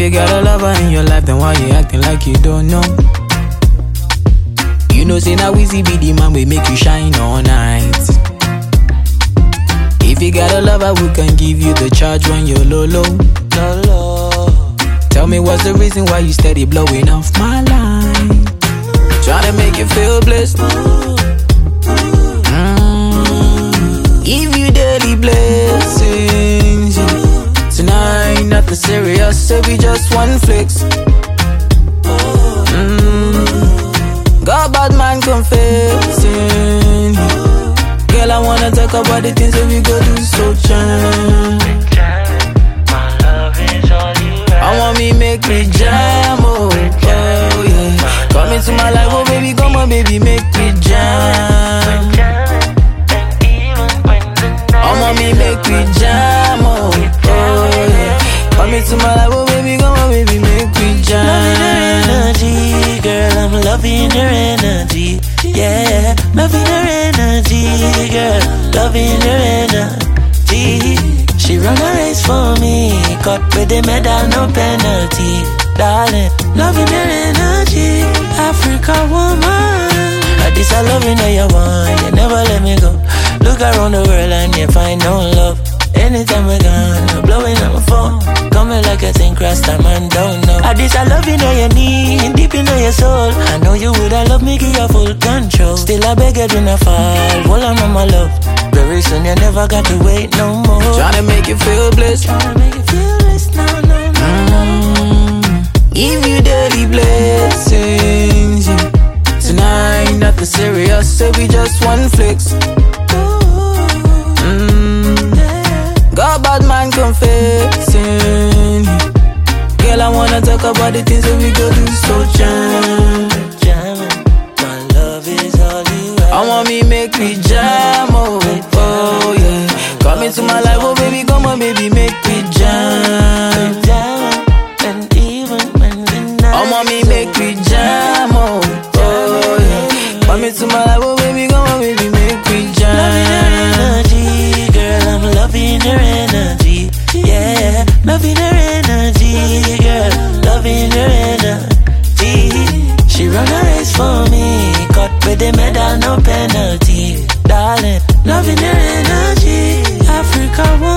you got a lover in your life, then why you acting like you don't know? You know, say now Weezy be the man we make you shine all night. If you got a lover, we can give you the charge when you're low. Tell me what's the reason why you steady blowing off my line? Trying to make you feel blessed. Give you daily blessings. Tonight, nothing serious, so we just one flex. Got bad man confessing. Girl, I wanna talk about the things that we go do, so jam. My love is all you have. I want me make me jam, oh yeah. Come into my life, oh baby, come on baby, make me jam. I want me make me jam, oh yeah. Come into my life, oh baby, come on baby, make me jam. Loving her energy, girl, I'm loving her energy. Yeah, loving her energy, girl, loving her energy. She run a race for me, cut with the medal, no penalty. Darling, loving her energy, Africa woman. This I loving how you want, you never let me go. Look around the world and you find no love. Anytime we're gone, blowing up my phone. Coming like a thing, Rasta man don't know. This I loving how you need, deep in your soul. I know you would have loved me, give you full control. Still I beg you do not fall, hold on my love. Very soon you never got to wait no more. Tryna make you feel blessed. Tryna make you feel blessed, no. Give you daily blessings. Tonight, nothing serious, so we just one flex. Got bad man confessing. Girl, I wanna talk about the things that we go do, so jam. My love is all you have. I want me make me jam, oh yeah. Come into my life, oh baby, come on baby, make me jam. And even when the night I want me make me jam, oh yeah. Come into my life, oh baby, come on baby, make me jam. Loving her energy, yeah, loving her energy, girl, loving her energy. She run a race for me, cut with the medal, no penalty. Darling, loving her energy, Africa woman.